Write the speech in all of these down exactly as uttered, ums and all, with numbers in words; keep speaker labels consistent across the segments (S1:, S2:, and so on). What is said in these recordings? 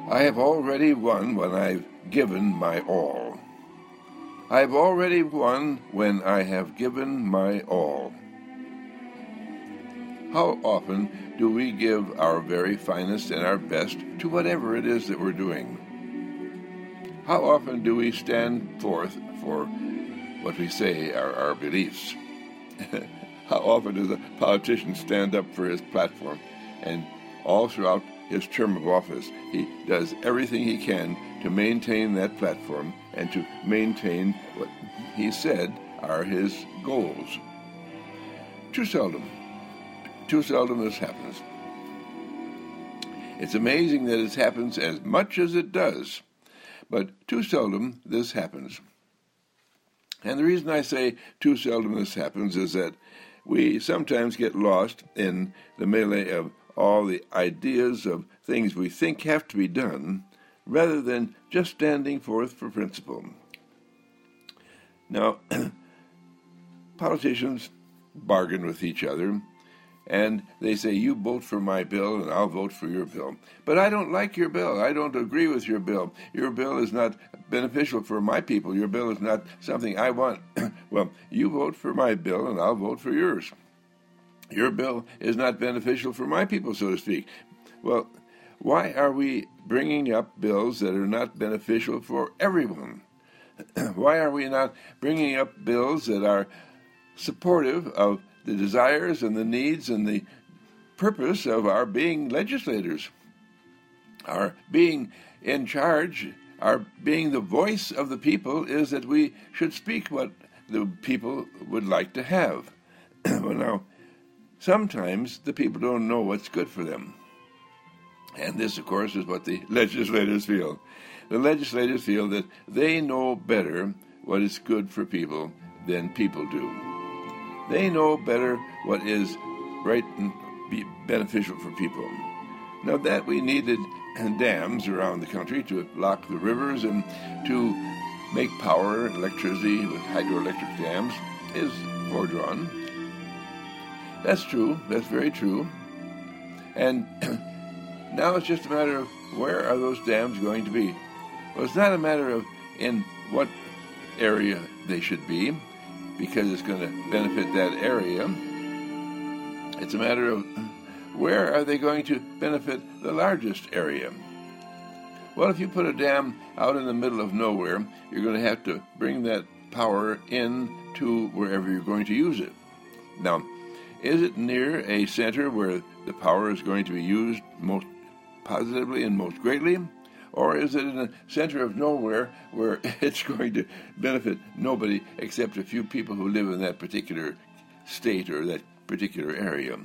S1: I have already won when I've given my all. I have already won when I have given my all. How often do we give our very finest and our best to whatever it is that we're doing? How often do we stand forth for what we say are our beliefs? How often does a politician stand up for his platform? And all throughout his term of office, he does everything he can to maintain that platform and to maintain what he said are his goals. Too seldom, too seldom this happens. It's amazing that it happens as much as it does, but too seldom this happens. And the reason I say too seldom this happens is that we sometimes get lost in the melee of all the ideas of things we think have to be done, rather than just standing forth for principle. Now, politicians bargain with each other, and they say, you vote for my bill and I'll vote for your bill. But I don't like your bill. I don't agree with your bill. Your bill is not beneficial for my people. Your bill is not something I want. Well, you vote for my bill and I'll vote for yours. Your bill is not beneficial for my people, so to speak. Well, why are we bringing up bills that are not beneficial for everyone? Why are we not bringing up bills that are supportive of the desires and the needs and the purpose of our being legislators, our being in charge, our being the voice of the people, is that we should speak what the people would like to have. Well, now, sometimes the people don't know what's good for them. And this, of course, is what the legislators feel. The legislators feel that they know better what is good for people than people do. They know better what is right and be beneficial for people. Now, that we needed dams around the country to block the rivers and to make power and electricity with hydroelectric dams is foredrawn. That's true. That's very true. And now it's just a matter of where are those dams going to be? Well, it's not a matter of in what area they should be, because it's going to benefit that area. It's a matter of where are they going to benefit the largest area? Well, if you put a dam out in the middle of nowhere, you're going to have to bring that power in to wherever you're going to use it. Now, is it near a center where the power is going to be used most positively and most greatly? Or is it in a center of nowhere where it's going to benefit nobody except a few people who live in that particular state or that particular area?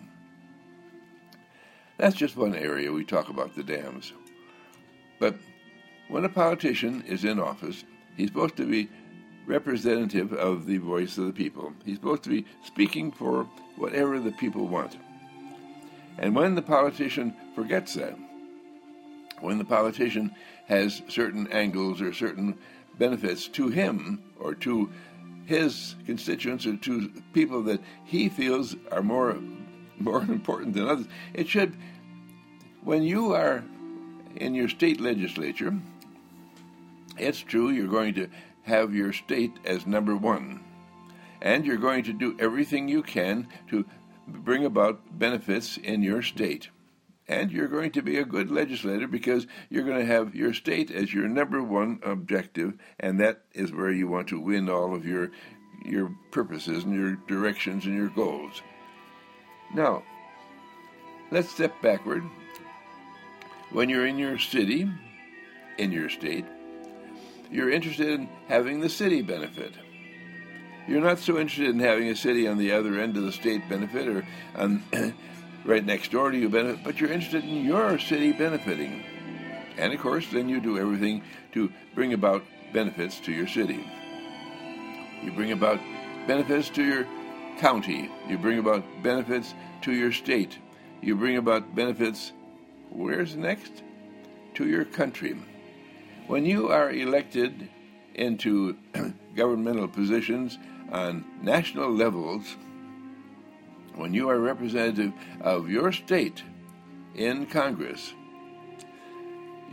S1: That's just one area we talk about the dams. But when a politician is in office, he's supposed to be representative of the voice of the people. He's supposed to be speaking for whatever the people want. And when the politician forgets that, when the politician has certain angles or certain benefits to him or to his constituents or to people that he feels are more more important than others, it should, when you are in your state legislature, it's true you're going to have your state as number one, and you're going to do everything you can to bring about benefits in your state. And you're going to be a good legislator because you're going to have your state as your number one objective, and that is where you want to win all of your your purposes and your directions and your goals. Now, let's step backward. When you're in your city, in your state, you're interested in having the city benefit. You're not so interested in having a city on the other end of the state benefit or on right next door to you benefit, but you're interested in your city benefiting. And of course, then you do everything to bring about benefits to your city. You bring about benefits to your county. You bring about benefits to your state. You bring about benefits, where's next? To your country. When you are elected into governmental positions on national levels, when you are representative of your state in Congress,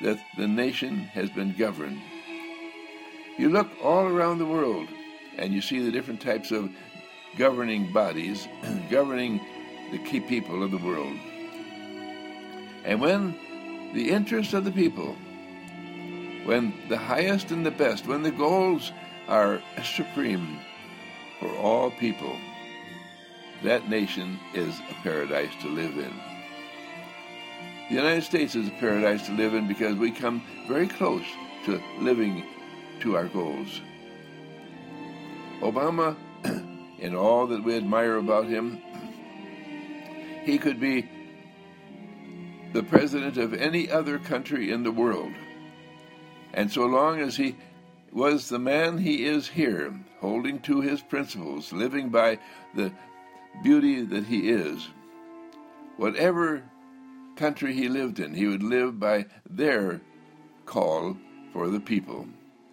S1: that the nation has been governed. You look all around the world, and you see the different types of governing bodies governing the key people of the world. And when the interests of the people, when the highest and the best, when the goals are supreme for all people, that nation is a paradise to live in. The United States is a paradise to live in because we come very close to living to our goals. Obama, in all that we admire about him, he could be the president of any other country in the world. And so long as he was the man he is here, holding to his principles, living by the beauty that he is, whatever country he lived in, he would live by their call for the people.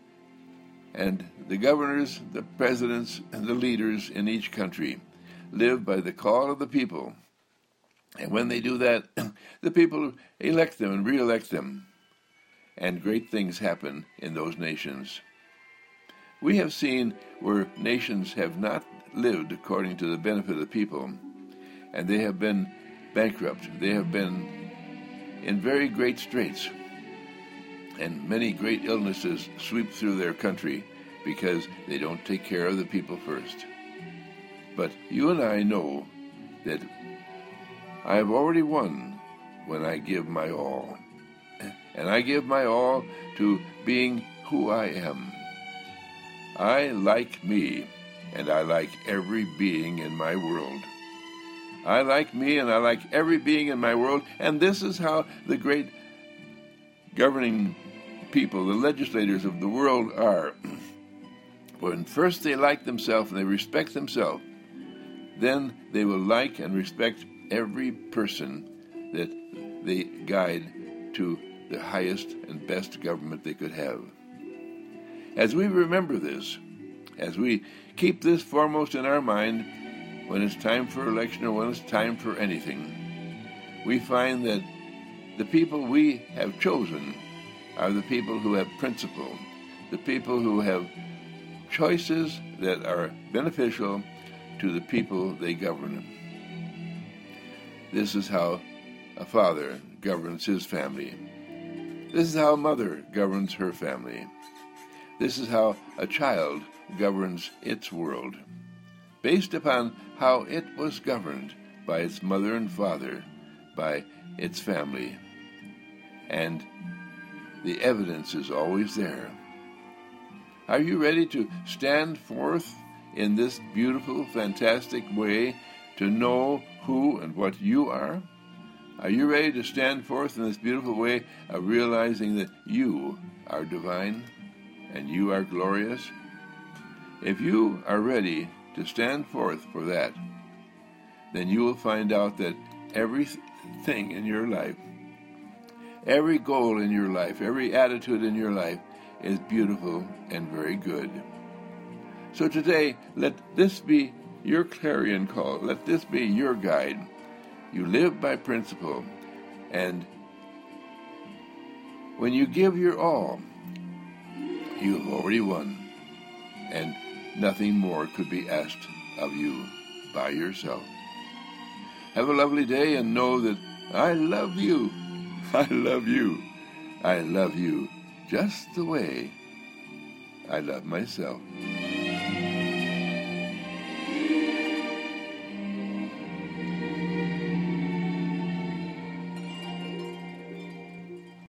S1: And the governors, the presidents, and the leaders in each country live by the call of the people. And when they do that, the people elect them and re-elect them. And great things happen in those nations. We have seen where nations have not lived according to the benefit of the people, and they have been bankrupt. They have been in very great straits, and many great illnesses sweep through their country because they don't take care of the people first. But you and I know that I have already won when I give my all. And I give my all to being who I am. I like me, and I like every being in my world. I like me, and I like every being in my world, and this is how the great governing people, the legislators of the world are. When first they like themselves and they respect themselves, then they will like and respect every person that they guide to the highest and best government they could have. As we remember this, as we keep this foremost in our mind when it's time for election or when it's time for anything, we find that the people we have chosen are the people who have principle, the people who have choices that are beneficial to the people they govern. This is how a father governs his family. This is how a mother governs her family. This is how a child governs its world, based upon how it was governed by its mother and father, by its family. And the evidence is always there. Are you ready to stand forth in this beautiful, fantastic way to know who and what you are? Are you ready to stand forth in this beautiful way of realizing that you are divine and you are glorious? If you are ready to stand forth for that, then you will find out that everything in your life, every goal in your life, every attitude in your life is beautiful and very good. So today, let this be your clarion call. Let this be your guide. You live by principle, and when you give your all, you have already won, and nothing more could be asked of you by yourself. Have a lovely day, and know that I love you. I love you. I love you just the way I love myself.